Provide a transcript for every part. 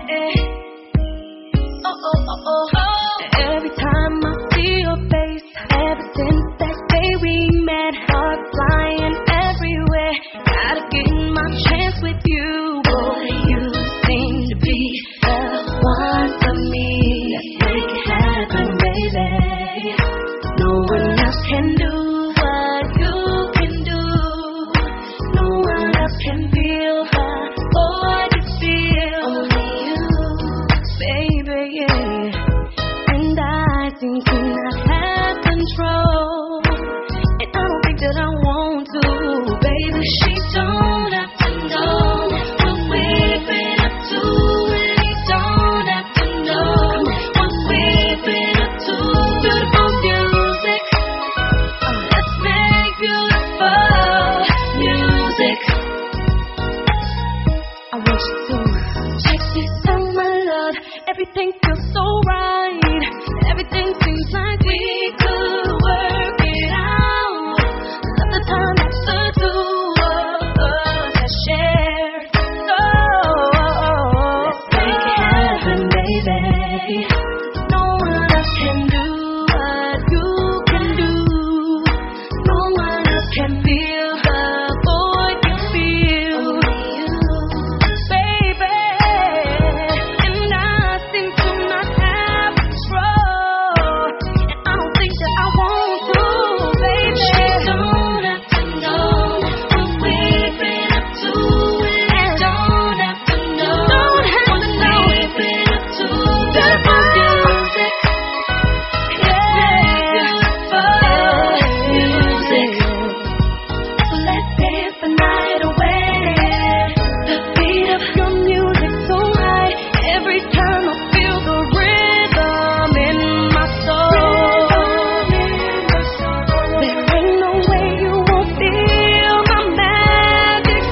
Every time I see your face, ever since that day we met, heart flying everywhere. Gotta get my chance with you, boy. You seem to be the one for me. Let's make it happen, baby. No one else can do what you can do. No one else can feel what you feel. Only you, baby, yeah. And I seem to not have control, and I don't think that I want to, baby. She don't have to know what we've been up to, and he don't have to know what we've been up to. Beautiful music, let's make beautiful music. I want you to check this out, my love. Everything feels so right. Everything seems like we could work it out. Love the time that the two of us have shared. So let's make it happen, baby. No one else can do what you can do. No one else can feel the void you feel. Only you, baby. And I seem to not have control, and I don't think that I want to, baby. She don't have to know what we've been up to, and don't have to know what we've been up to. Beautiful music, yeah, beautiful music. So let's dance the night away. The beat of your music so right. Every time I feel the rhythm in my soul. There ain't no way you won't feel my magic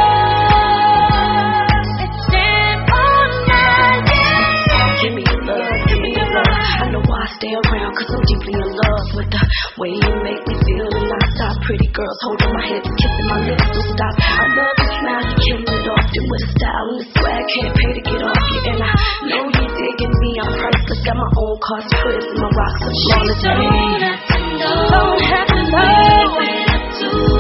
force. Let's dance all night, yeah. Give me your love, give me your love. I know why I stay around, cause I'm deeply in love with the way you make me feel. And I stop pretty girls holding my hips, kissing my lips, don't stop. I love your smile, you killing it off. Then with the style and the swag, can't pay to get off you. And I know you digging me, I'm priceless. Got my own cars, twists, and my rocks are flawless. Don't have to know what we've been up to.